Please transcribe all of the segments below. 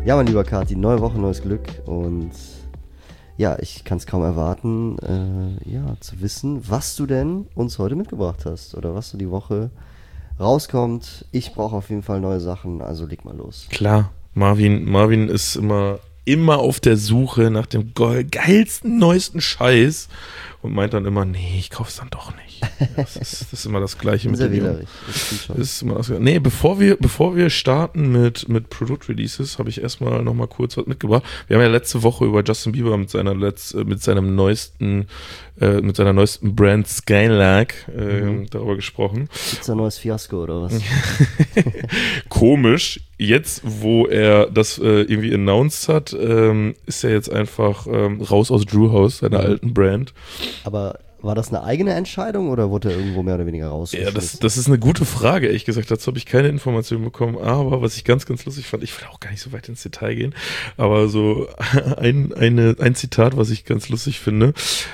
Ja, mein lieber Kati, neue Woche, neues Glück und ja, ich kann es kaum erwarten, zu wissen, was du denn uns heute mitgebracht hast oder was so die Woche rauskommt. Ich brauche auf jeden Fall neue Sachen, also leg mal los. Klar, Marvin ist immer auf der Suche nach dem geilsten, neuesten Scheiß und meint dann immer, nee, ich kauf's dann doch nicht. Das ist immer das Gleiche mit dem Jungen. Das ist immer das Gleiche. Nee, bevor wir starten mit Produkt-Releases, habe ich erstmal noch mal kurz was mitgebracht. Wir haben ja letzte Woche über Justin Bieber mit seiner neuesten Brand Skylark darüber gesprochen. Gibt's ein neues Fiasko oder was? Komisch. Jetzt, wo er das irgendwie announced hat, ist er jetzt einfach raus aus Drew House, seiner alten Brand. Aber war das eine eigene Entscheidung oder wurde er irgendwo mehr oder weniger rausgeschmissen? Ja, das ist eine gute Frage, ehrlich gesagt. Dazu habe ich keine Informationen bekommen. Aber was ich ganz, ganz lustig fand, ich will auch gar nicht so weit ins Detail gehen, aber so ein Zitat, was ich ganz lustig finde.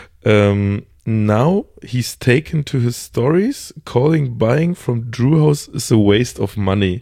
Now he's taken to his stories, calling buying from Drew House is a waste of money.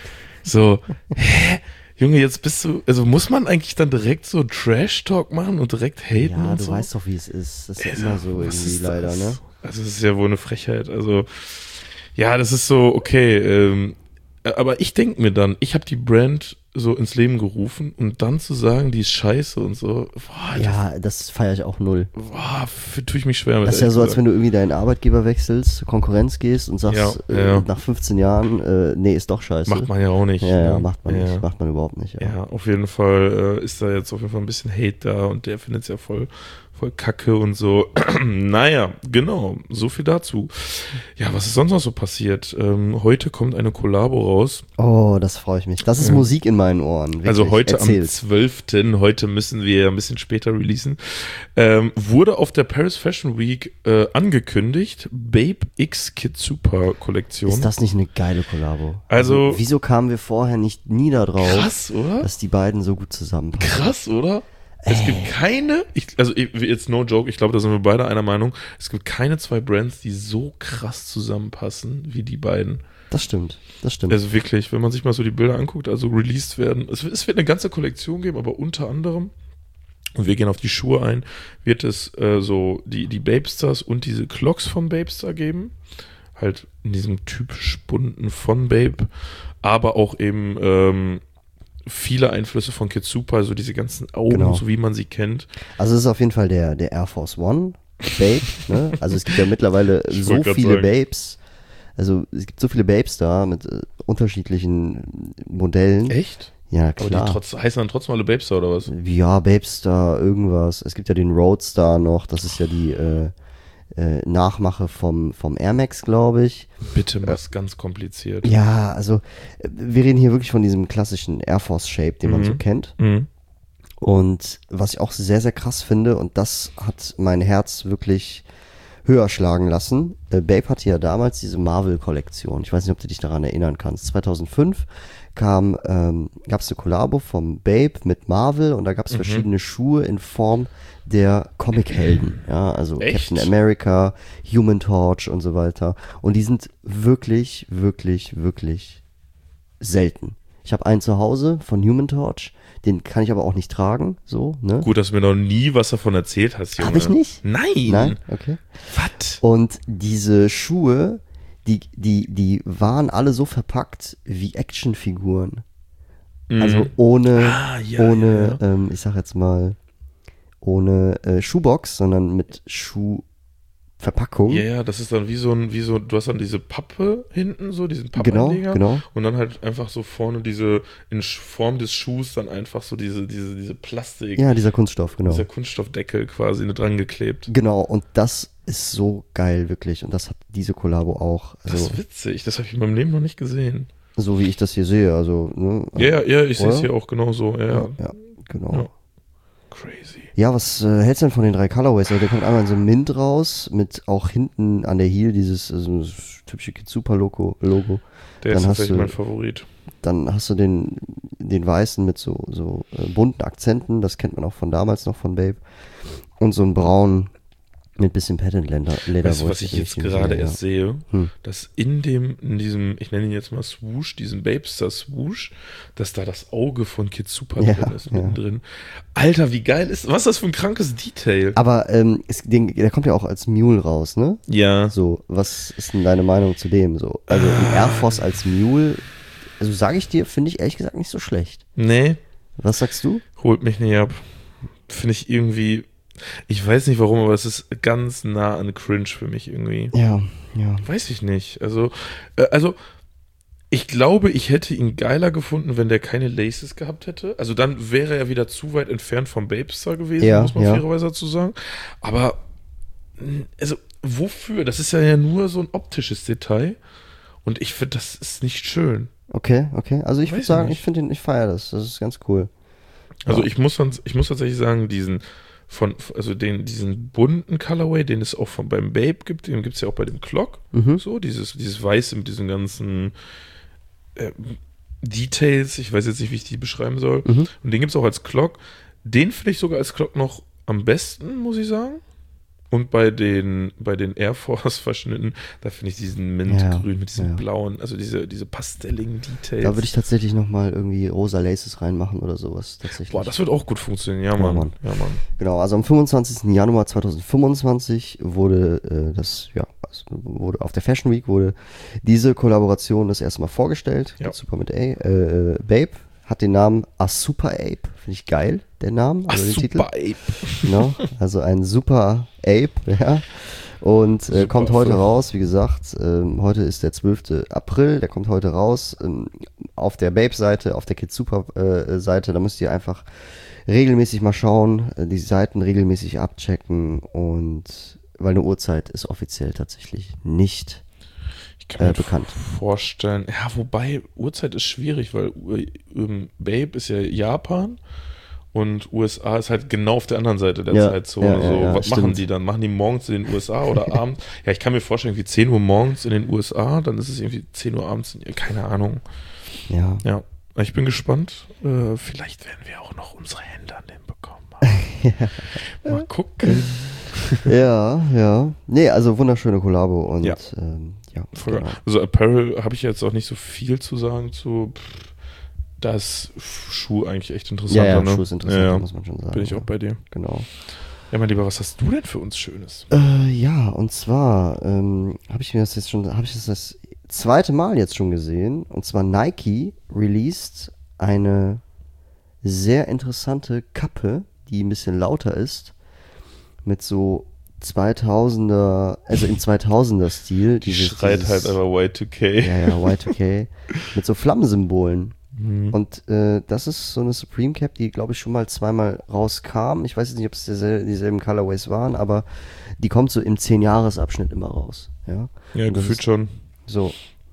So, hä? Junge, jetzt bist du, also muss man eigentlich dann direkt so Trash-Talk machen und direkt haten ja, und du so? weißt doch, wie es ist. Das ist Also, immer so irgendwie leider, ne? Also, das ist ja wohl eine Frechheit. Also, ja, das ist so, okay, aber ich denke mir dann, ich habe die Brand so ins Leben gerufen und dann zu sagen, die ist scheiße und so, boah, Ja, das feiere ich auch null. boah, tue ich mich schwer mit. Das ist ja so, als wenn du irgendwie deinen Arbeitgeber wechselst, zur Konkurrenz gehst und sagst, Ja. nach 15 Jahren, nee, ist doch scheiße. Macht man ja auch nicht. Ja, ne? macht man nicht. Macht man überhaupt nicht. Ja, auf jeden Fall ist da jetzt auf jeden Fall ein bisschen Hate da und der findet es ja voll kacke und so. Naja, genau, so viel dazu. Ja, was ist sonst noch so passiert? Heute kommt eine Kollabo raus. Oh, das freue ich mich. Das ist Musik in meinen Ohren. Wirklich. Also heute Erzähl's. am 12. Heute müssen wir ein bisschen später releasen. Wurde auf der Paris Fashion Week angekündigt. Babe X Kid Super Kollektion. Ist das nicht eine geile Kollabo? Also wieso kamen wir vorher nie da drauf, krass, oder? dass die beiden so gut zusammenpassen? Krass, oder? Es gibt keine, jetzt no joke, ich glaube, da sind wir beide einer Meinung, es gibt keine zwei Brands, die so krass zusammenpassen wie die beiden. Das stimmt. Also wirklich, wenn man sich mal so die Bilder anguckt, also released werden, es wird eine ganze Kollektion geben, aber unter anderem, und wir gehen auf die Schuhe ein, wird es so die Babestars und diese Clocks von Babestar geben, halt in diesem typisch bunten von Babe, aber auch eben viele Einflüsse von Kid Super, also diese ganzen Augen, Genau. so wie man sie kennt. Also es ist auf jeden Fall der Air Force One Babe, ne? Also es gibt ja mittlerweile Ich so wollt grad viele sagen. Babes. Also es gibt so viele Babes da mit unterschiedlichen Modellen. Echt? Ja, Aber klar. die heißen dann trotzdem alle Babestar oder was? Ja, Babestar, irgendwas. Es gibt ja den Roadstar noch, das ist ja die Nachmache vom Air Max, glaube ich. Bitte mach's ganz kompliziert. Ja, also wir reden hier wirklich von diesem klassischen Air Force Shape, den man so kennt. Mhm. Und was ich auch sehr, sehr krass finde, und das hat mein Herz wirklich höher schlagen lassen. Babe hatte ja damals diese Marvel-Kollektion. Ich weiß nicht, ob du dich daran erinnern kannst. 2005 gab es eine Kollabo vom Babe mit Marvel und da gab es verschiedene Schuhe in Form der Comic-Helden. Ja, also Echt? Captain America, Human Torch und so weiter. Und die sind wirklich, wirklich, wirklich selten. Ich habe einen zu Hause von Human Torch, den kann ich aber auch nicht tragen, so, ne? Gut, dass du mir noch nie was davon erzählt hast, Junge. Hab ich nicht? Nein. Nein? Okay. Was? Und diese Schuhe, die waren alle so verpackt wie Actionfiguren. Also ohne, ich sag jetzt mal, ohne Schuhbox, sondern mit Schuhverpackung. Ja, das ist dann wie so, du hast dann diese Pappe hinten, so diesen Pappanleger. Genau. Und dann halt einfach so vorne in Form des Schuhs dann einfach so diese Plastik, Ja, dieser Kunststoff, genau. dieser Kunststoffdeckel quasi dran geklebt. Genau, und das ist so geil, wirklich. Und das hat diese Kollabo auch. Das Also, ist witzig, das habe ich in meinem Leben noch nicht gesehen. so wie ich das hier sehe, also, ne? Ja, ich sehe es Oder? hier auch genauso, ja. Ja, genau. Ja. Crazy. Ja, was hältst du denn von den 3 Colorways? Also der kommt einmal in so einem Mint raus, mit auch hinten an der Heel dieses das typische Kid Super Logo. Der Dann ist hast tatsächlich du- mein Favorit. Dann hast du den weißen mit so bunten Akzenten, das kennt man auch von damals noch von Babe. Und so einen braunen Mit bisschen Patent-Leder. Weißt du, was ich jetzt gerade erst sehe? Dass in diesem, ich nenne ihn jetzt mal Swoosh, diesem Babester Swoosh, dass da das Auge von Kid Super drin ist, mittendrin. Alter, wie geil ist, was ist das für ein krankes Detail? Aber der kommt ja auch als Mule raus, ne? Ja. So, was ist denn deine Meinung zu dem? So, also ein Air Force als Mule, also sage ich dir, finde ich ehrlich gesagt nicht so schlecht. Nee. Was sagst du? Holt mich nicht ab. Finde ich irgendwie, ich weiß nicht warum, aber es ist ganz nah an Cringe für mich irgendwie. Ja. Weiß ich nicht. Also ich glaube, ich hätte ihn geiler gefunden, wenn der keine Laces gehabt hätte. Also dann wäre er wieder zu weit entfernt vom Babestar gewesen, muss man fairerweise dazu sagen. Aber, also wofür? Das ist ja nur so ein optisches Detail. Und ich finde, das ist nicht schön. Okay. Also ich würde sagen, ich feiere das. Das ist ganz cool. Also ich muss tatsächlich sagen, diesen bunten Colorway, den es auch beim Babe gibt, den gibt es ja auch bei dem Clock. So, dieses Weiße mit diesen ganzen Details, ich weiß jetzt nicht, wie ich die beschreiben soll. Und den gibt es auch als Clock. Den finde ich sogar als Clock noch am besten, muss ich sagen. Und bei den Air Force Verschnitten, da finde ich diesen Mintgrün mit diesem blauen, also diese pastelligen Details. Da würde ich tatsächlich nochmal irgendwie rosa Laces reinmachen oder sowas tatsächlich. Boah, das wird auch gut funktionieren, ja Mann. Genau, also am 25. Januar 2025 wurde wurde auf der Fashion Week wurde diese Kollaboration das erste Mal vorgestellt. Ja. Super mit Babe. Hat den Namen A Super Ape, finde ich geil, der Name. Also den Titel. Ape. Genau, also ein Super Ape, ja. Und kommt heute raus, wie gesagt, heute ist der 12. April, der kommt heute raus auf der Babe-Seite, auf der Kid Super-Seite, da müsst ihr einfach regelmäßig mal schauen, die Seiten regelmäßig abchecken und weil eine Uhrzeit ist offiziell tatsächlich nicht bekannt. Vorstellen. Ja, wobei Uhrzeit ist schwierig, weil Babe ist ja Japan und USA ist halt genau auf der anderen Seite der Zeitzone. Was machen die dann? Machen die morgens in den USA oder abends? Ja, ich kann mir vorstellen, wie 10 Uhr morgens in den USA, dann ist es irgendwie 10 Uhr abends, keine Ahnung. Ja. Ich bin gespannt. Vielleicht werden wir auch noch unsere Hände an den bekommen. Mal gucken. Ja. Nee, also wunderschöne Kollabo und genau. Also Apparel habe ich jetzt auch nicht so viel zu sagen zu. Da ist Schuh eigentlich echt interessant. Ja, Schuh ist interessant, muss man schon sagen. Bin ich auch bei dir. Genau. Ja, mein Lieber, was hast du denn für uns Schönes? Und zwar habe ich das zweite Mal jetzt schon gesehen. Und zwar Nike released eine sehr interessante Kappe, die ein bisschen lauter ist, mit so 2000er, also im 2000er Stil. Die schreit halt aber Y2K. Ja, Y2K. Mit so Flammensymbolen. Und das ist so eine Supreme Cap, die glaube ich schon mal zweimal rauskam. Ich weiß jetzt nicht, ob es dieselben Colorways waren, aber die kommt so im 10-Jahres-Abschnitt immer raus. Ja, gefühlt schon. So,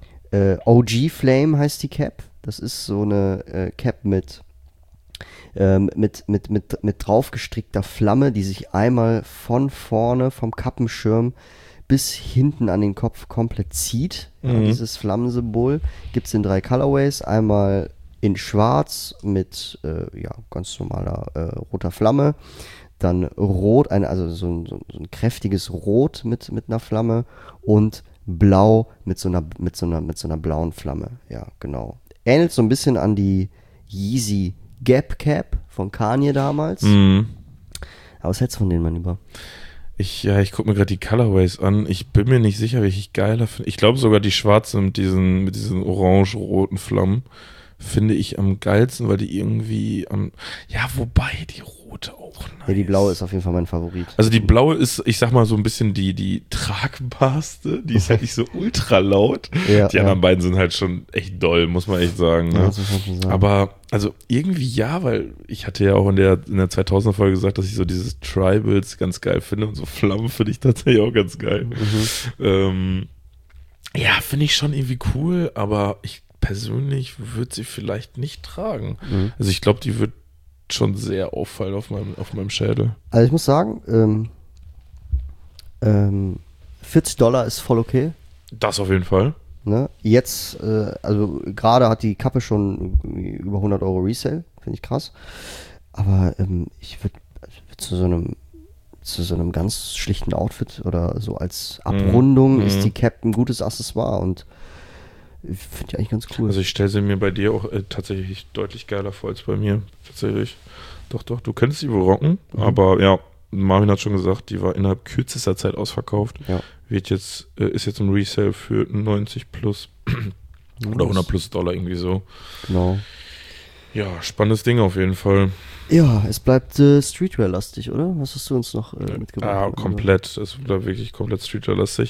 OG Flame heißt die Cap. Das ist so eine Cap mit draufgestrickter Flamme, die sich einmal von vorne vom Kappenschirm bis hinten an den Kopf komplett zieht. Dieses Flammensymbol gibt es in 3 Colorways. Einmal in schwarz mit ganz normaler roter Flamme. Dann rot, also so ein kräftiges Rot mit einer Flamme. Und blau mit so einer blauen Flamme. Ja, genau. Ähnelt so ein bisschen an die Yeezy Gap Cap von Kanye damals. Aber was hältst du von denen, mein Lieber? Ich gucke mir gerade die Colorways an. Ich bin mir nicht sicher, welche ich geiler finde. Ich glaube sogar die schwarze mit diesen orange-roten Flammen finde ich am geilsten, weil die irgendwie wobei die rote auch nice. Ja, die blaue ist auf jeden Fall mein Favorit. Also die blaue ist, ich sag mal, so ein bisschen die tragbarste. Die ist halt nicht so ultra laut. Ja, die anderen beiden sind halt schon echt doll, muss man echt sagen. Ne? Ja, das muss man schon sagen. Aber, also irgendwie weil ich hatte ja auch in der 2000er-Folge gesagt, dass ich so dieses Tribals ganz geil finde und so Flammen finde ich tatsächlich auch ganz geil. Finde ich schon irgendwie cool, aber ich persönlich würde sie vielleicht nicht tragen. Also ich glaube, die wird schon sehr auffallen auf meinem Schädel. Also ich muss sagen, $40 ist voll okay. Das auf jeden Fall. Ne? Jetzt, also gerade hat die Kappe schon über 100 Euro Resale, finde ich krass. Aber ich würde zu so einem zu so einem ganz schlichten Outfit oder so als Abrundung ist die Cap ein gutes Accessoire und ich finde die eigentlich ganz cool. Also ich stelle sie mir bei dir auch tatsächlich deutlich geiler vor als bei mir. Tatsächlich. Doch, du könntest sie wohl rocken, aber ja, Marvin hat schon gesagt, die war innerhalb kürzester Zeit ausverkauft. Ja. Ist jetzt im Resale für 90 plus oder 100 plus $, irgendwie so. Genau. Ja, spannendes Ding auf jeden Fall. Ja, es bleibt Streetwear-lastig, oder? Was hast du uns noch mitgebracht? Komplett. Es bleibt wirklich komplett Streetwear-lastig.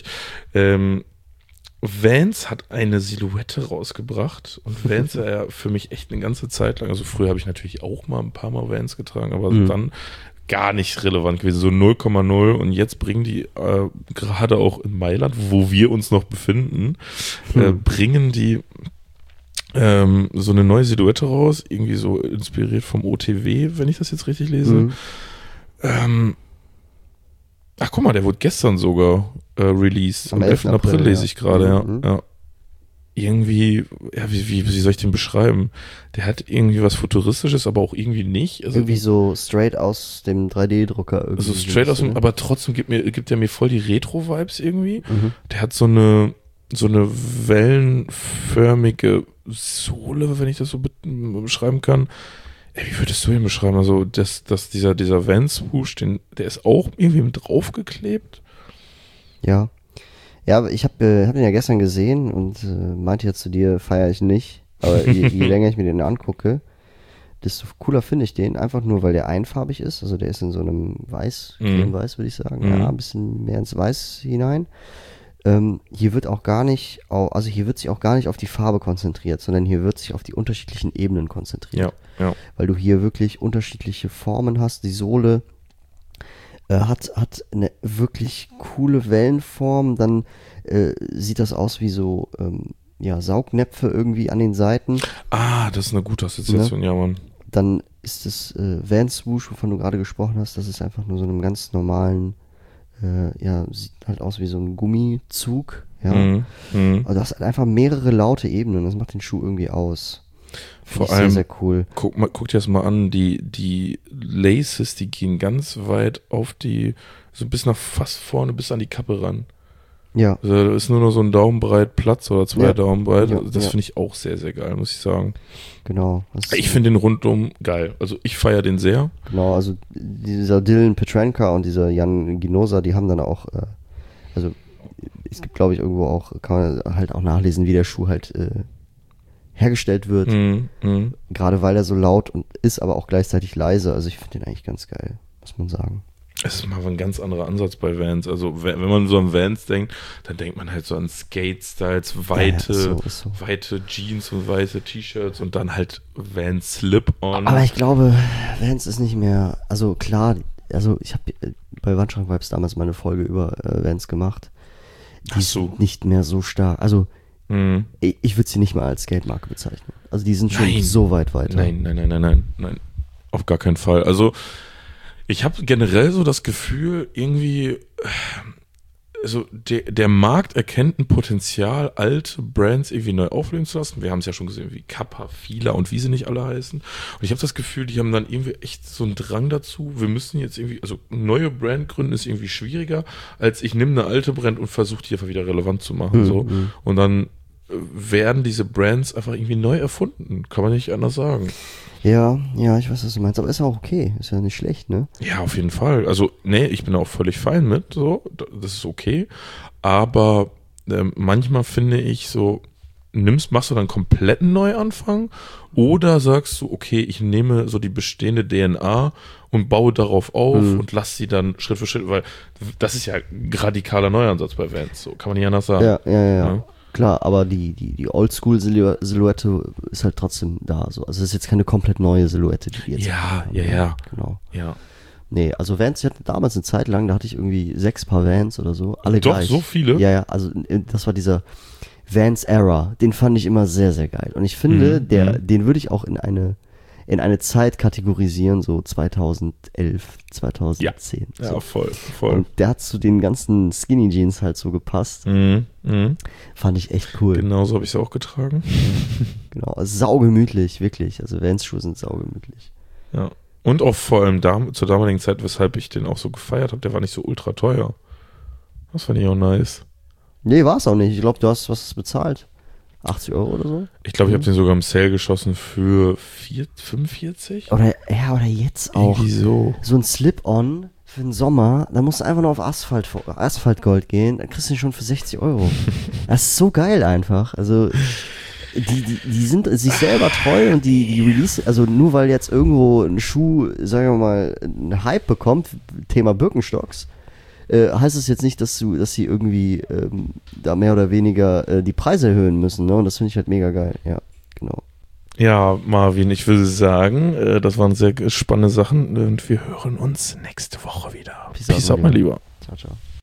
Vans hat eine Silhouette rausgebracht und Vans war ja für mich echt eine ganze Zeit lang, also früher habe ich natürlich auch mal ein paar Mal Vans getragen, aber dann gar nicht relevant gewesen, so 0,0 und jetzt bringen die gerade auch in Mailand, wo wir uns noch befinden, bringen die so eine neue Silhouette raus, irgendwie so inspiriert vom OTW, wenn ich das jetzt richtig lese. Ach guck mal, der wurde gestern sogar released. Am 11. April lese ich gerade, ja. Irgendwie, ja, wie soll ich den beschreiben? Der hat irgendwie was Futuristisches, aber auch irgendwie nicht. Also, irgendwie so straight aus dem 3D-Drucker. Irgendwie also straight aus dem, aber trotzdem gibt er mir voll die Retro-Vibes irgendwie. Der hat so eine wellenförmige Sohle, wenn ich das so beschreiben kann. Ey, wie würdest du ihn beschreiben? Also, dieser Vans-Swoosh, der ist auch irgendwie mit draufgeklebt. Ja. Ja, aber ich hab den ja gestern gesehen und meinte ja zu dir, feiere ich nicht. Aber je länger ich mir den angucke, desto cooler finde ich den. Einfach nur, weil der einfarbig ist. Also der ist in so einem Creme-Weiß, würde ich sagen. Ja, ein bisschen mehr ins Weiß hinein. Hier wird sich auch gar nicht auf die Farbe konzentriert, sondern hier wird sich auf die unterschiedlichen Ebenen konzentriert. Ja. Weil du hier wirklich unterschiedliche Formen hast. Die Sohle hat eine wirklich coole Wellenform. Dann sieht das aus wie so Saugnäpfe irgendwie an den Seiten. Ah, das ist eine gute Assoziation, ja, Mann. Dann ist das Vans Swoosh, wovon du gerade gesprochen hast, das ist einfach nur so einem ganz normalen sieht halt aus wie so ein Gummizug, ja. Also das hat einfach mehrere laute Ebenen, das macht den Schuh irgendwie aus. Vor allem, sehr, sehr cool. Guck dir das mal an, die Laces, die gehen ganz weit so bis nach fast vorne, bis an die Kappe ran. Ja. Also da ist nur noch so ein Daumenbreit Platz oder 2 Daumen breit. Ja, das finde ich auch sehr, sehr geil, muss ich sagen. Genau. Ich finde den rundum geil. Also ich feiere den sehr. Genau, also dieser Dylan Petrenka und dieser Jan Ginoza, die haben dann auch, also es gibt, glaube ich, irgendwo auch, kann man halt auch nachlesen, wie der Schuh halt hergestellt wird. Gerade weil er so laut und ist, aber auch gleichzeitig leise. Also ich finde den eigentlich ganz geil, muss man sagen. Es ist mal ein ganz anderer Ansatz bei Vans. Also wenn man so an Vans denkt, dann denkt man halt so an Skate-Styles, weite Jeans und weiße T-Shirts und dann halt Vans Slip-On. Aber ich glaube, Vans ist nicht mehr, also klar, also ich habe bei Wandschrank-Vibes damals mal eine Folge über Vans gemacht. Die sind nicht mehr so stark. Also ich würde sie nicht mal als Skate-Marke bezeichnen. Also die sind schon so weit weiter. Nein. Auf gar keinen Fall. Also ich habe generell so das Gefühl, irgendwie, also der Markt erkennt ein Potenzial, alte Brands irgendwie neu aufleben zu lassen. Wir haben es ja schon gesehen, wie Kappa, Fila und wie sie nicht alle heißen. Und ich habe das Gefühl, die haben dann irgendwie echt so einen Drang dazu. Wir müssen jetzt irgendwie, also neue Brand gründen ist irgendwie schwieriger, als ich nehme eine alte Brand und versuche die einfach wieder relevant zu machen. So. Und dann werden diese Brands einfach irgendwie neu erfunden. Kann man nicht anders sagen. Ja, ich weiß, was du meinst, aber ist ja auch okay, ist ja nicht schlecht, ne? Ja, auf jeden Fall. Also, ich bin auch völlig fein mit, so, das ist okay, aber manchmal finde ich so, machst du dann komplett einen Neuanfang oder sagst du, okay, ich nehme so die bestehende DNA und baue darauf auf und lass sie dann Schritt für Schritt, weil das ist ja ein radikaler Neuansatz bei Vans, so kann man nicht anders sagen. Ja. Klar, aber die Oldschool-Silhouette ist halt trotzdem da. So. Also es ist jetzt keine komplett neue Silhouette, die wir jetzt haben. Ja. Genau. Ja. Nee, also Vans, ich hatte damals eine Zeit lang, da hatte ich irgendwie 6 Paar Vans oder so. Alle Doch, gleich. so viele? Ja, also das war dieser Vans-Era. Den fand ich immer sehr, sehr geil. Und ich finde, den würde ich auch in eine Zeit kategorisieren, so 2011, 2010. Ja, so. voll. Und der hat zu den ganzen Skinny Jeans halt so gepasst. Fand ich echt cool. Genauso habe ich es auch getragen. Genau, also saugemütlich, wirklich. Also Vans-Schuhe sind saugemütlich. Ja. Und auch vor allem zur damaligen Zeit, weshalb ich den auch so gefeiert habe, der war nicht so ultra teuer. Das fand ich auch nice. Nee, war es auch nicht. Ich glaube, du hast was bezahlt. 80 Euro oder so? Ich glaube, ich habe den sogar im Sale geschossen für 45. Oder jetzt auch. Irgendwie so. So ein Slip-On für den Sommer, da musst du einfach nur auf Asphaltgold gehen, dann kriegst du den schon für 60 Euro. Das ist so geil einfach. Also, die sind sich selber treu und die release, also nur weil jetzt irgendwo ein Schuh, sagen wir mal, einen Hype bekommt, Thema Birkenstocks, heißt es jetzt nicht, dass sie irgendwie da mehr oder weniger die Preise erhöhen müssen, ne? Und das finde ich halt mega geil, ja, genau. Ja, Marvin, ich würde sagen, das waren sehr spannende Sachen und wir hören uns nächste Woche wieder. Peace out, mein Lieber. Ciao, ciao.